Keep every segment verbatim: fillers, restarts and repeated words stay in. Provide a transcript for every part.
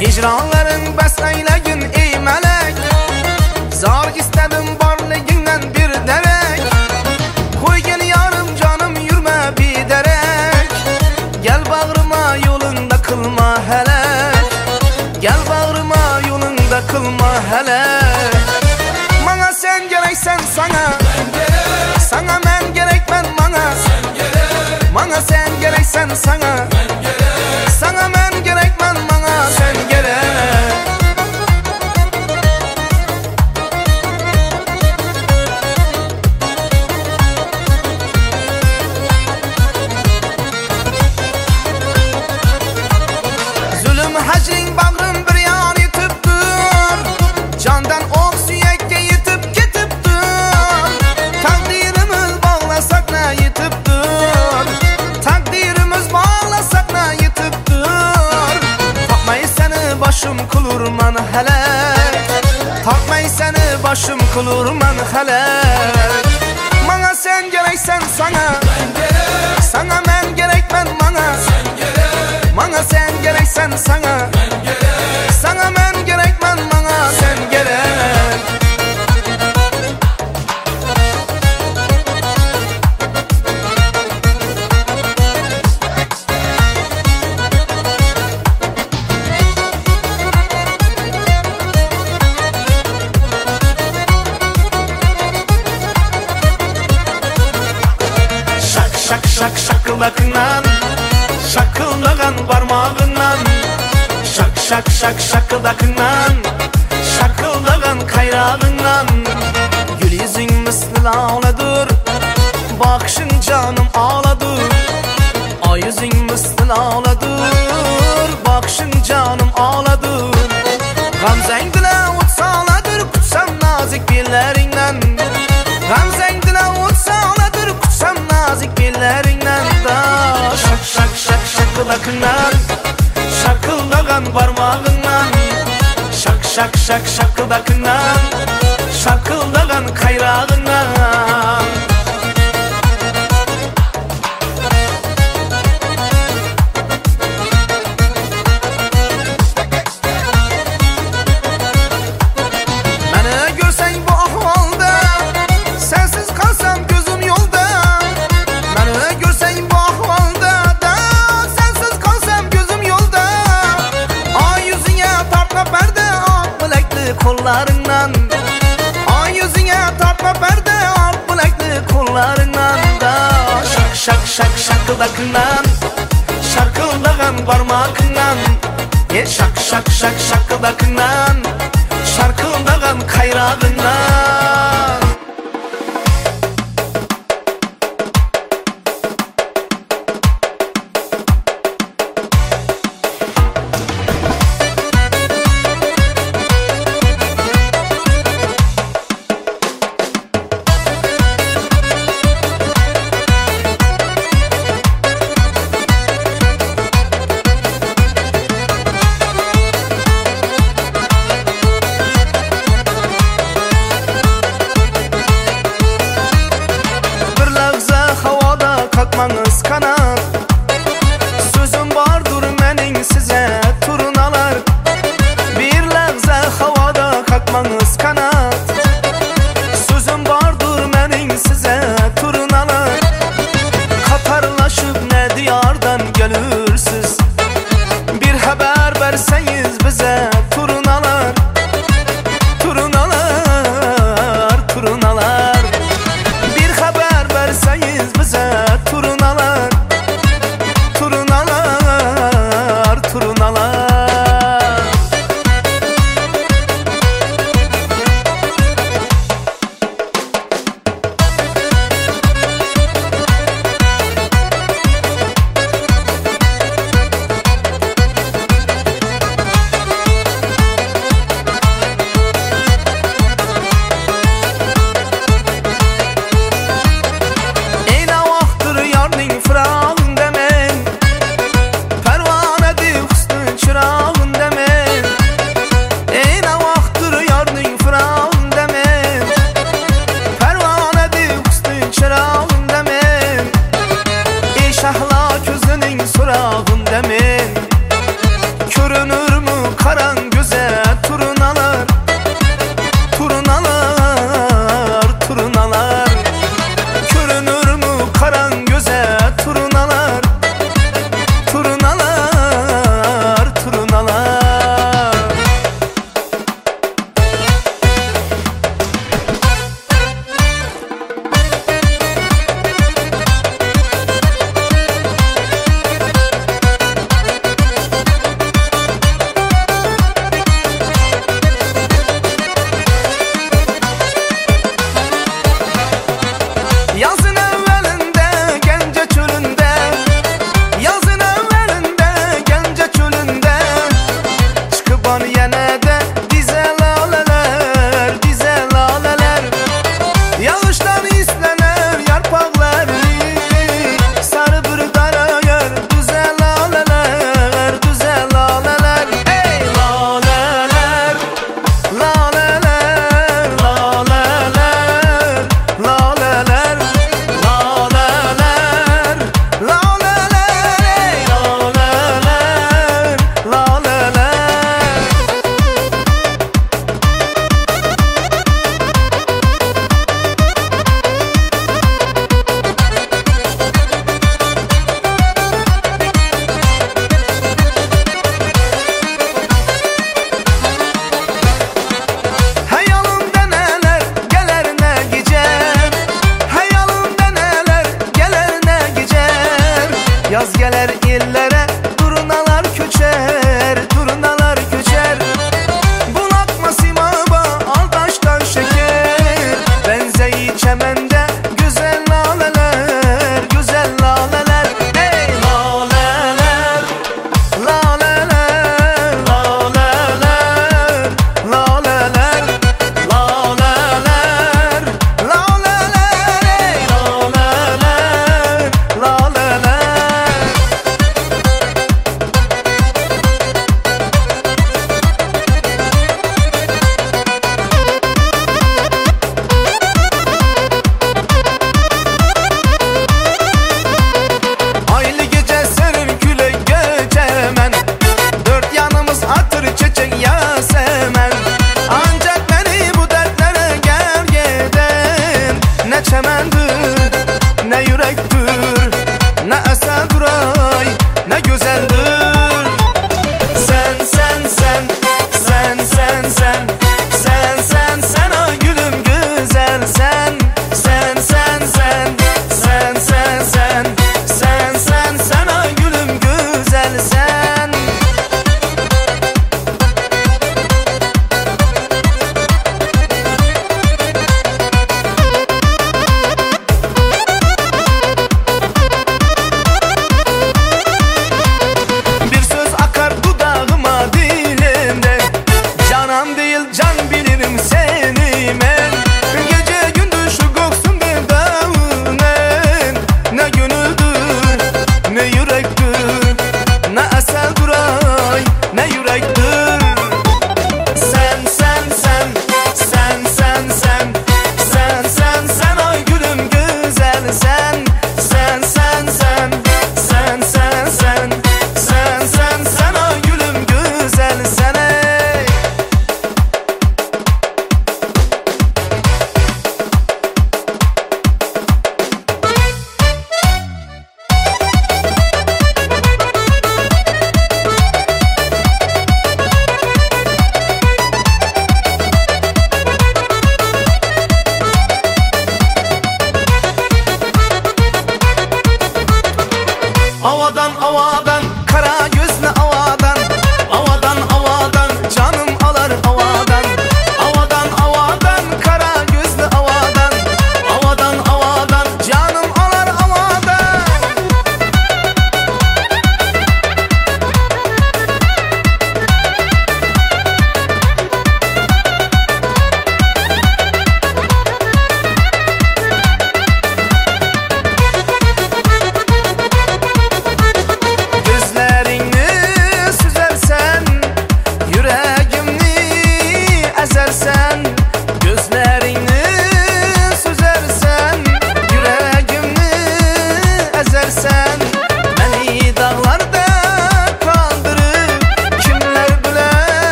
Hicranların besleylagin ey melek, zar istedim barliginden bir derek. Koygin yarım canım yürme bir derek, gel bağrıma yolunda kılma helek, gel bağrıma yolunda kılma helek. Bana sen gereksen sana, sana men gerekmen bana. Bana sen gereksen sana, sana men gerekmen bana. Sen gerek. Zulüm hacrin bağrım bir yan yitiptir, candan ok süyekke yitip ketiptir. Takdirimiz bağlasak ne yitiptir, takdirimiz bağlasak ne yitiptir. Takmay seni başım kulurman helek, takmay seni başım kulurman helek. Bana sen gereksen sana, sana men gerekmen bana. Bana sen gereksen sana, sana men gerekmen bana. Sen gerek. Şak şak şak şakıldakından, şakıldagan parmağından. Şak şak şak şakıldakından, şakıldagan kayrağından. Gül yüzün misli ağladır, bakışın canım ağladır. Ay yüzün misli ağladır, bakışın canım ağladır. Gamzen dile utsaladır, kutsam nazik billerinden. Gamzen dile utsaladır, kutsam nazik billerinden da. Şak şak şak şakıldakından, şakıldagan parmağından. Şak şak şak şakıldakından, şakıldagan kayrağından. Beni görsen bu ahvalda, sensiz kalsam gözüm yolda. Beni görsen bu ahvalda da, sensiz kalsam gözüm yolda. Ay yüzüne tartma perde, ak bilekli kollarından. Ay yüzüne tartma perde, ak bilekli kollarından da. Şak şak şak şakıldakından, şarkıldagan parmağından. Ye şak şak şak şakıldakından, şarkıldagan kayrağından. Kalkmanız kanat, sözüm vardır menin size turnalar. Bir lahza havada kalkmanız kanat, sözüm vardır menin size turnalar. Katarlaşıp ne diyardan gelürsüz, bir haber verseniz bize turnalar. Turnalar, turnalar, bir haber verseniz bize. Turunalar, turunalar, turunalar.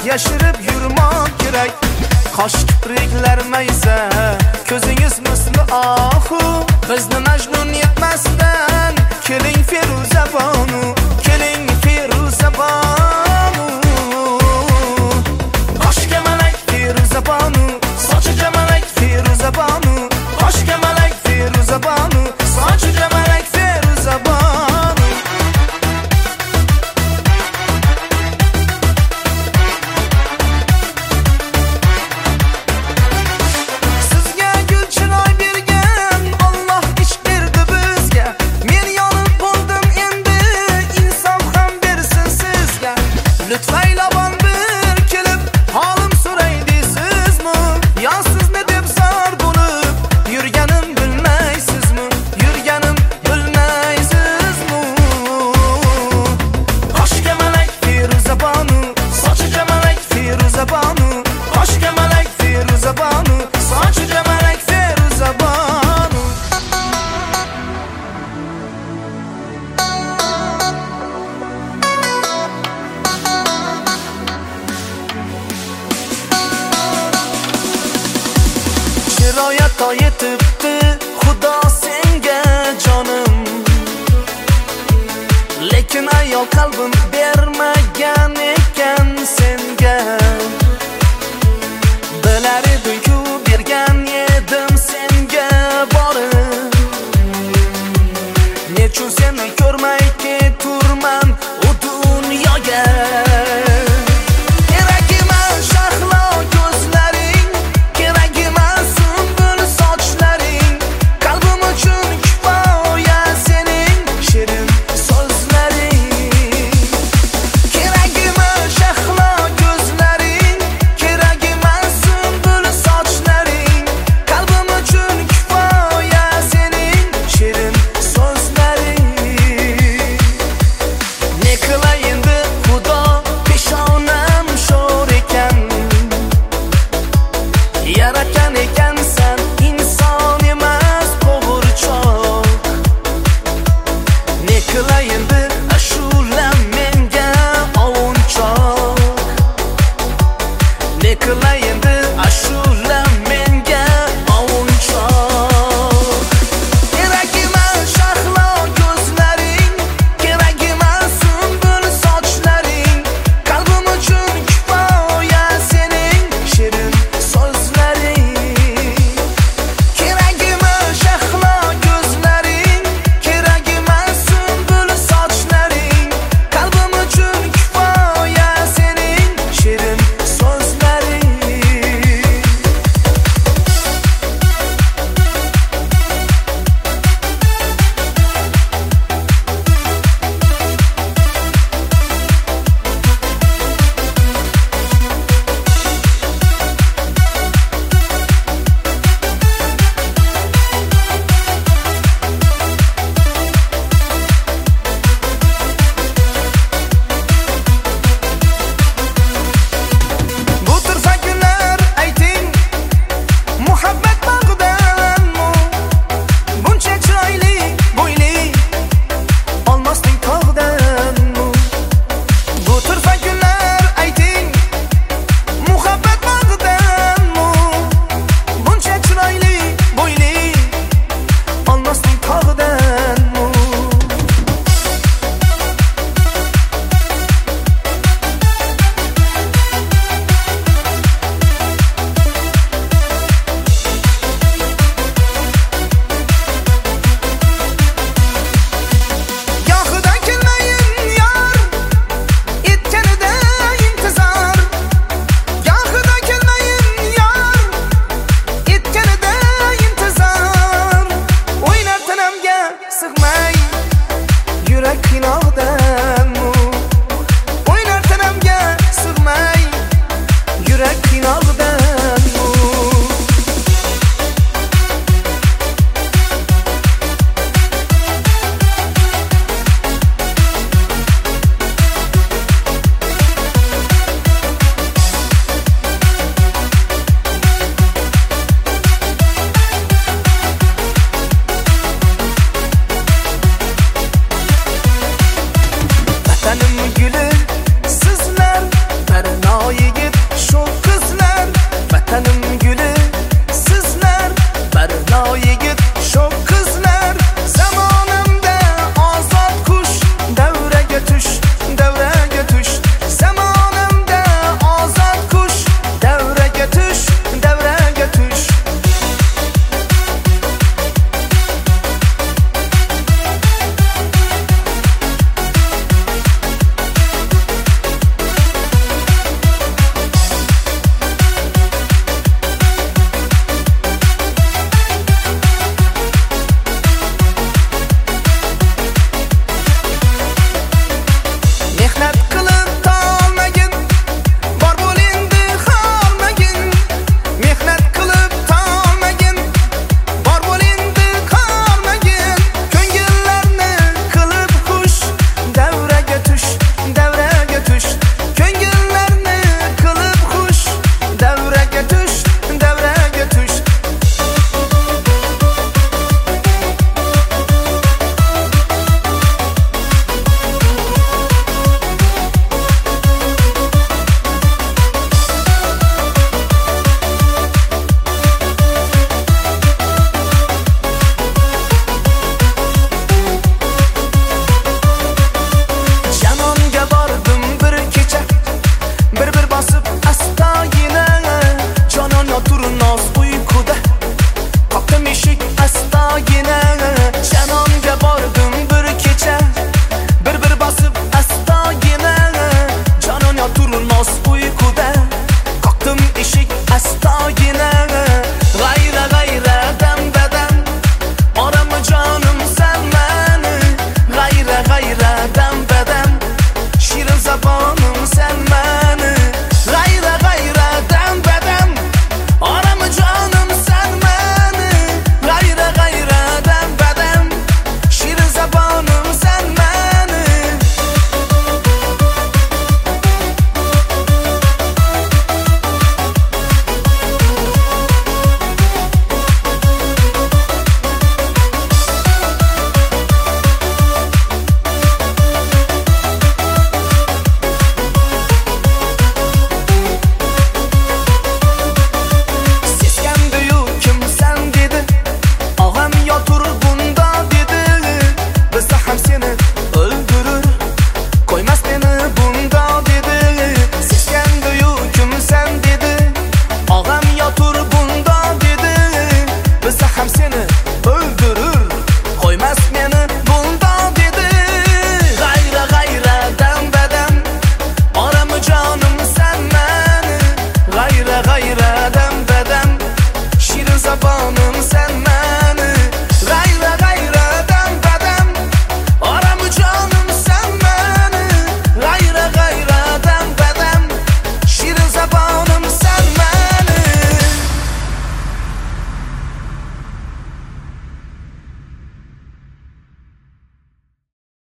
yashirib yurmak kerak. Qosh kipriklar maysa, ko'zingiz misli ohu. Bizni Majnun yetmasdan, keling Feruza bonu, keling Feruza bonu. Qoshga malak Feruza bonu, sochiga malak Feruza bonu. Qoshga malak Feruza bonu, sochiga malak Feruza bonu. Sizga gul chiroy bergan Alloh ish berdi bizga. Men yonib bo'ldim endi, insof ham bersin sizga. Lutfaylaban bir kelib holim so'ray deysizmi? Yo sizni deb zor bo'lib yurganim bilmaysizmi? Yurganim bilmaysizmi? Qoshga malak Feruza bonu, sochiga malak Feruza bonu. Qoshga malak Feruza bonu, sochiga malak Feruza bonu. Shiroyat yetibdi Xudo senga jonim, lekin ayol qalbim berma